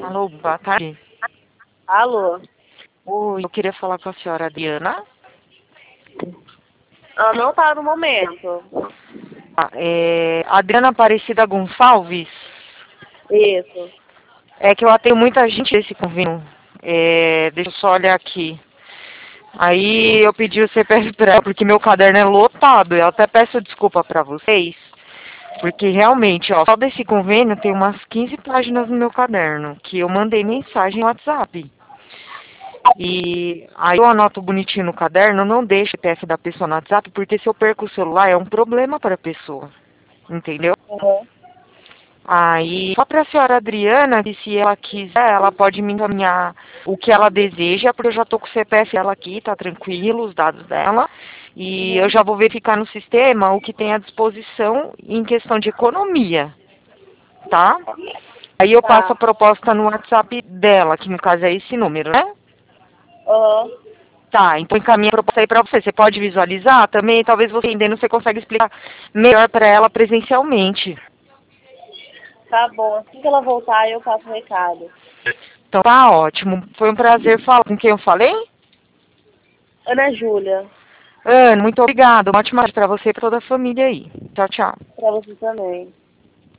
Alô, boa tarde. Alô? Oi, eu queria falar com a senhora Adriana. Ela não tá no momento. Adriana Aparecida Gonçalves. Isso. É que eu atendo muita gente desse convênio. Deixa eu só olhar aqui. Aí eu pedi o CPF para ela, porque meu caderno é lotado. Eu até peço desculpa para vocês, porque realmente, ó, só desse convênio tem umas 15 páginas no meu caderno, que eu mandei mensagem no WhatsApp. E aí eu anoto bonitinho no caderno, não deixo o CPF da pessoa no WhatsApp, porque se eu perco o celular é um problema para a pessoa, entendeu? Uhum. Aí, só para a senhora Adriana, que se ela quiser, ela pode me encaminhar o que ela deseja, porque eu já estou com o CPF dela aqui, tá tranquilo, os dados dela, e eu já vou verificar no sistema o que tem à disposição em questão de economia, tá? Aí eu passo a Tá. proposta no WhatsApp dela, que no caso é esse número, né? Uhum. Tá, então encaminha a proposta aí pra você. Você pode visualizar também, talvez você entendendo, você consegue explicar melhor para ela presencialmente. Tá bom. Assim que ela voltar, eu passo o recado. Então tá ótimo. Foi um prazer falar com quem eu falei. Ana Júlia, Ana, muito obrigada. Uma ótima tarde para você e para toda a família aí. Tchau, tchau. pra você também.